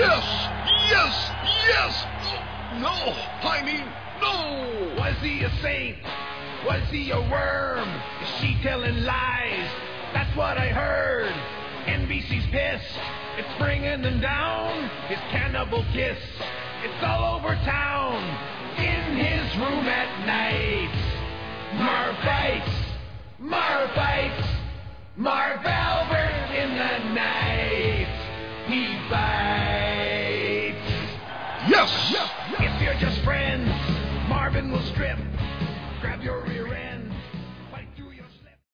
Yes! Yes! No! I mean, no! Was he a saint? Was he a worm? Is she telling lies? That's what I heard. NBC's pissed. It's bringing them down. His cannibal kiss. It's all over town. In his room at night. Marv bites. Marv bites. Marv Albert in the night. He bites. Yes! If you're just friends, Marvin will strip. Grab your rear end.